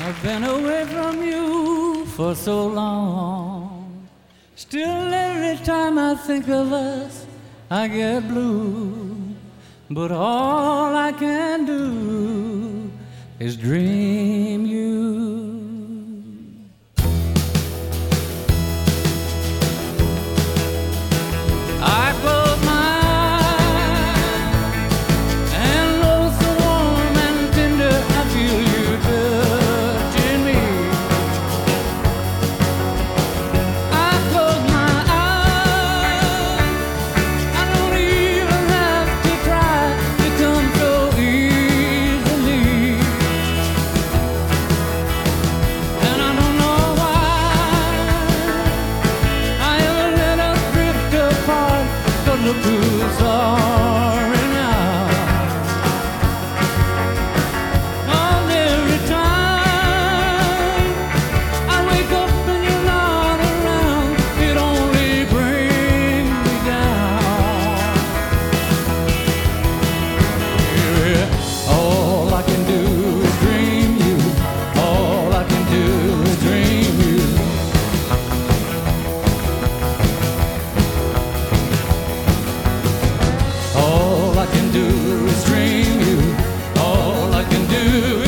I've been away from you for so long. Still every time I think of us, I get blue. But all I can do is dream you. I close my eyes and know so warm and tender I feel you touching me. I close my eyes, I don't even have to try, you come so easily. And I don't know why I ever let us drift apart, 'cause look who's sorry now. On every time I wake up and you're not around, it only brings me down. Yeah, all I can do is dream you. All I can do is dream you. All I can do is dream you. All I can do